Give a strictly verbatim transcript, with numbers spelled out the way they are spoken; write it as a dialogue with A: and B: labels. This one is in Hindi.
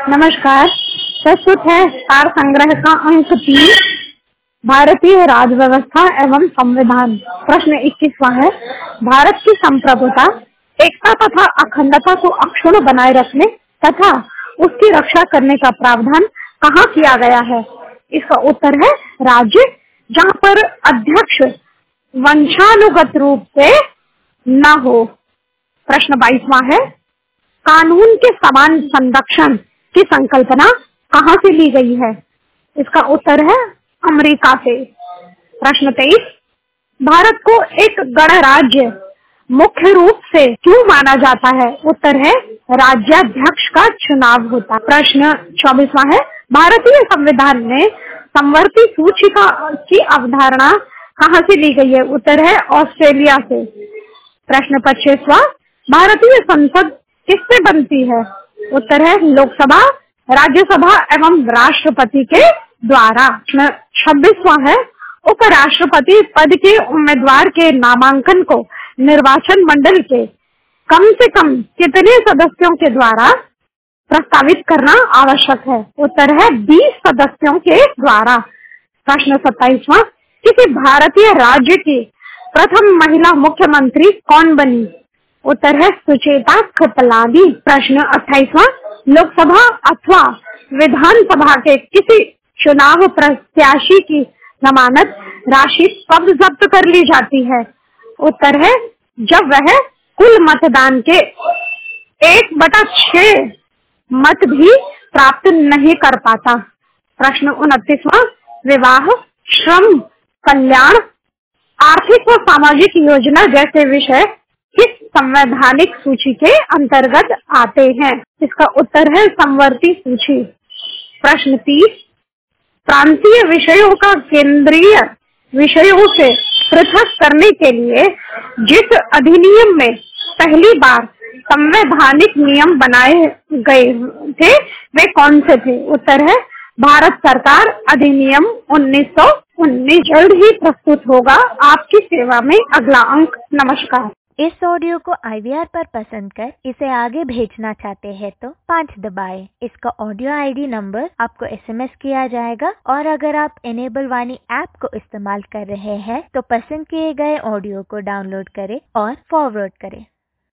A: नमस्कार। प्रस्तुत है सार संग्रह का अंक तीन, भारतीय राज व्यवस्था एवं संविधान। प्रश्न इक्कीसवां है, भारत की संप्रभुता, एकता तथा अखंडता को अक्षुण्ण बनाए रखने तथा उसकी रक्षा करने का प्रावधान कहाँ किया गया है? इसका उत्तर है राज्य, जहाँ पर अध्यक्ष वंशानुगत रूप से न हो। प्रश्न बाईसवां है, कानून के समान संरक्षण की संकल्पना कहाँ से ली गई है? इसका उत्तर है अमेरिका से। प्रश्न तेईस, भारत को एक गणराज्य मुख्य रूप से क्यों माना जाता है? उत्तर है राज्याध्यक्ष का चुनाव होता। प्रश्न चौबीसवां है, भारतीय संविधान में समवर्ती सूचिका की अवधारणा कहाँ से ली गई है? उत्तर है ऑस्ट्रेलिया से। प्रश्न पच्चीसवां, भारतीय संसद किससे बनती है? उत्तर है लोकसभा, राज्यसभा एवं राष्ट्रपति के द्वारा। प्रश्न छब्बीसवां है, उपराष्ट्रपति पद के उम्मीदवार के नामांकन को निर्वाचन मंडल के कम से कम कितने सदस्यों के द्वारा प्रस्तावित करना आवश्यक है? उत्तर है बीस सदस्यों के द्वारा। प्रश्न सत्ताईसवां, किसी भारतीय राज्य की प्रथम महिला मुख्यमंत्री कौन बनी? उत्तर है सुचेता कृपलानी। प्रश्न अट्ठाईसवां, लोकसभा अथवा विधानसभा के किसी चुनाव प्रत्याशी की जमानत राशि कब जब्त कर ली जाती है? उत्तर है जब वह कुल मतदान के एक बटा छह मत भी प्राप्त नहीं कर पाता। प्रश्न उनतीसवां, विवाह, श्रम, कल्याण, आर्थिक व सामाजिक योजना जैसे विषय किस संवैधानिक सूची के अंतर्गत आते हैं? इसका उत्तर है समवर्ती सूची। प्रश्न तीस, प्रांतीय विषयों का केंद्रीय विषयों से पृथक करने के लिए जिस अधिनियम में पहली बार संवैधानिक नियम बनाए गए थे वे कौन से थे? उत्तर है भारत सरकार अधिनियम उन्नीस सौ उन्नीस। जल्द ही प्रस्तुत होगा आपकी सेवा में अगला अंक। नमस्कार।
B: इस ऑडियो को आई वी आर पर पसंद कर इसे आगे भेजना चाहते हैं तो पाँच दबाएं। इसका ऑडियो आई डी नंबर आपको एस एम एस किया जाएगा और अगर आप इनेबल वाणी ऐप को इस्तेमाल कर रहे हैं तो पसंद किए गए ऑडियो को डाउनलोड करें और फॉरवर्ड करें।